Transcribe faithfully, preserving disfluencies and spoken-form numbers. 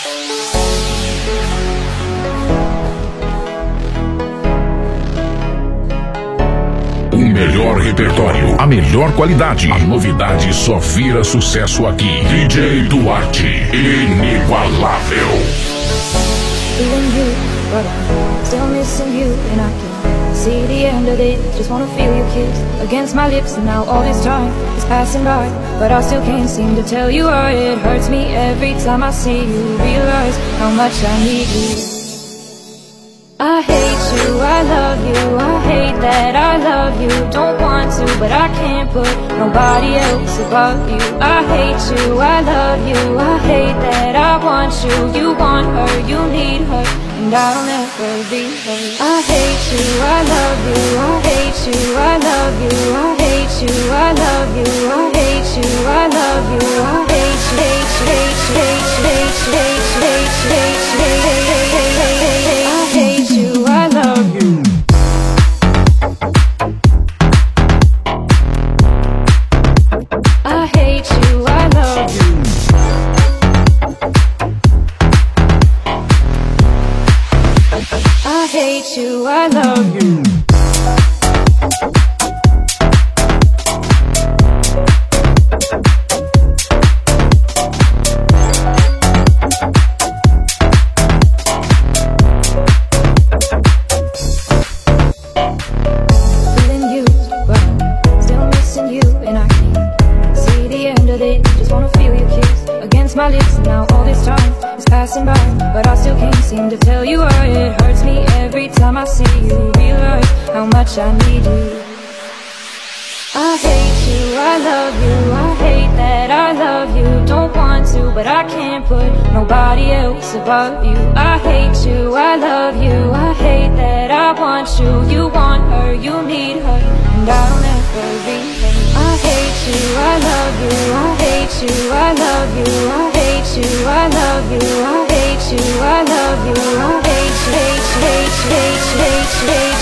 O melhor repertório, a melhor qualidade, a novidade só vira sucesso aqui. D J Duarte, inigualável. Feeling you, but I'm still missing you, and I can see the end of it. Just wanna feel your kiss against my lips, and now all this time is passing by, but I still can't seem to tell you why it hurts me every time I see you. Realize how much I need you. I hate you, I love you, I hate that I love you. Don't want to, but I can't put nobody else above you. I hate you, I love you, I hate that I want you. You want her, you need her, and I'll never be her. I hate you, I love you, I hate you, I love you, I hate you, I love you, I hate you, I love you, I hate you, hate you, hate you, hate you, hate you, hate you, hate you, hate you, hate you, hate you. I hate you, I love you. I hate you, I love you. I hate you, I love you. My lips, and now all this time is passing by, but I still can't seem to tell you why it hurts me every time I see you. Realize how much I need you. I hate you, I love you, I hate that I love you. Don't want to, but I can't put nobody else above you. I hate you, I love you, I hate that I want you. You want her, you need her, and I'll never be her. I hate you, I love you, I hate you, I love you, I hate you, I love you, I hate you, I love you, I hate you, hate you, hate you, hate you, hate you, hate you.